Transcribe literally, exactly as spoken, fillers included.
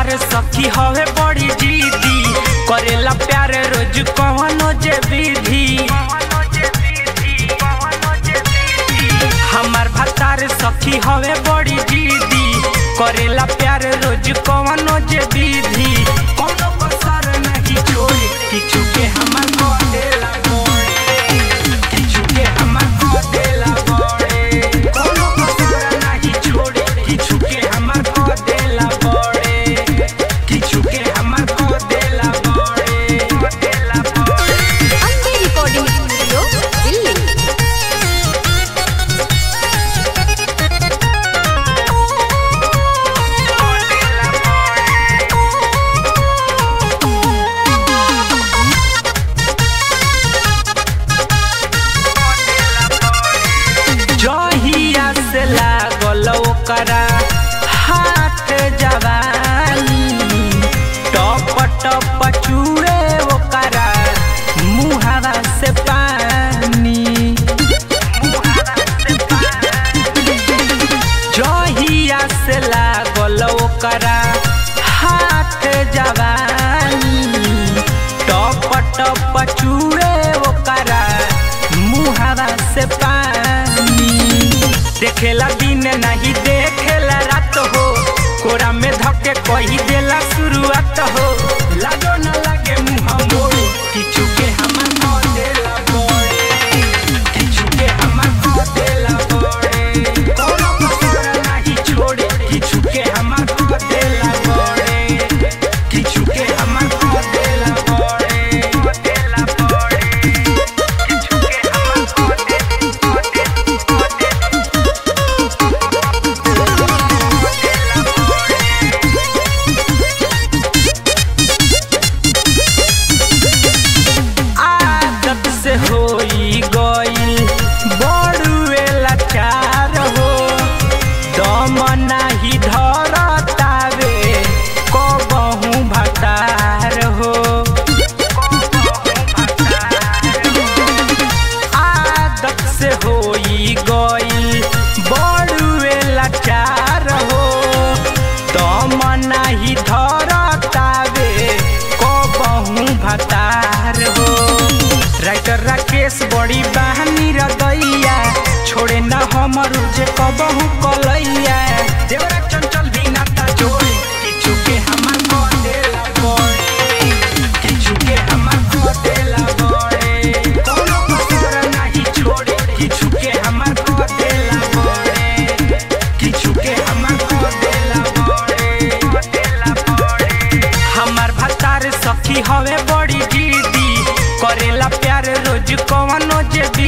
भतार सखी हवे बड़ी जीदी, करेला प्यार रोज कवनो जे विधि। हमार भतार सखी हवे बड़ी जीदी, करेला प्यार रोज कवनो जे विधि। कोनो कसर नहीं छोड़े, किछु के हमार को देला बड़े, किछु के हमार को देला बड़े। कोनो कसर नहीं छोड़े, किछु के हमार को देला बड़े, किछु के हमार को देला बड़े, देला बड़े। Ambe recording studio Delhi. जहिया से लागल ओकरा हाथ जवानी, टप टप चूड़े ओकरा मुहावा से पानी। जहिया से लागल ओकरा हाथ जवानी, टप टप चूड़े ओकरा मुहावा से पानी। देखेला दिन नहीं देखेला रात हो, कोरा में धके कही देला शुरुआत हो। लागो न लागे मुँह मोड़े, किछु के हमार को देला बड़े, किछु के हमार को देला बड़े। कोनो कसर नहीं छोड़े, किछु के हमार को देला बड़े, किछु के हमार को देला बड़े, देला बड़े। किछु के हमार को दे, को दे, को दे। आदत से होई गईल बड़ुए लाचार हो, दम नाही धरतावे कबहू भतार हो। आदत से होई गईल बड़ुए लाचार हो, दम नाही धरतावे कबहू भतार हो। राइटर राकेश बड़ी बहानी रदैया, छोड़े न हमर जे कबहू कलैया। देवरा चंचल भी नाता जोड़े, किछु के हमार को देला बड़े, किछु के हमार को देला बड़े। कोनो कसर नहीं छोड़े, किछु के हमार को देला बड़े, किछु के हमार को देला बड़े, देला बड़े। हमार भतार सखी हवे बड़ी जीदी, करेला प्यार रोज कवनो जे